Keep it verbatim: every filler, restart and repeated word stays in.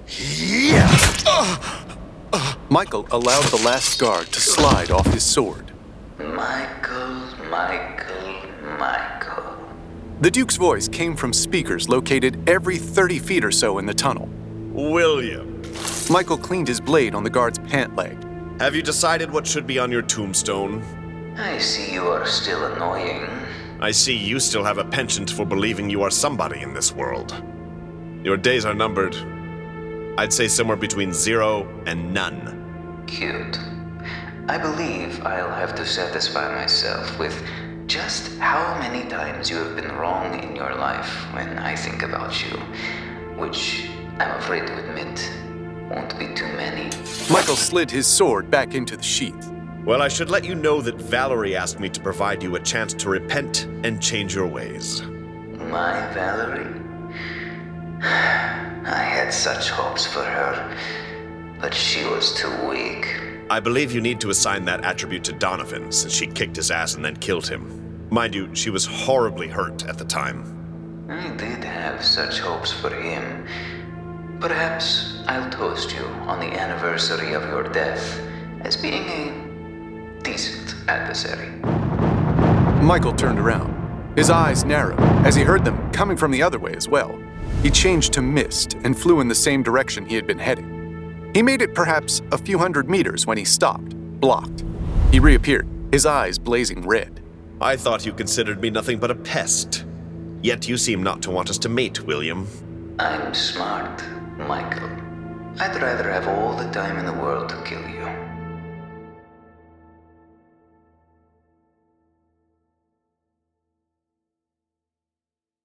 Yeah! Michael allowed the last guard to slide off his sword. Michael, Michael, Michael. The Duke's voice came from speakers located every thirty feet or so in the tunnel. William. Michael cleaned his blade on the guard's pant leg. Have you decided what should be on your tombstone? I see you are still annoying. I see you still have a penchant for believing you are somebody in this world. Your days are numbered. I'd say somewhere between zero and none. Cute. I believe I'll have to satisfy myself with just how many times you have been wrong in your life when I think about you, which I'm afraid to admit won't be too many. Michael slid his sword back into the sheath. Well, I should let you know that Valerie asked me to provide you a chance to repent and change your ways. My Valerie? I had such hopes for her, but she was too weak. I believe you need to assign that attribute to Donovan, since she kicked his ass and then killed him. Mind you, she was horribly hurt at the time. I did have such hopes for him. Perhaps I'll toast you on the anniversary of your death as being a decent adversary. Michael turned around. His eyes narrowed as he heard them coming from the other way as well. He changed to mist and flew in the same direction he had been heading. He made it perhaps a few hundred meters when he stopped, blocked. He reappeared, his eyes blazing red. I thought you considered me nothing but a pest. Yet you seem not to want us to mate, William. I'm smart, Michael. I'd rather have all the time in the world to kill you.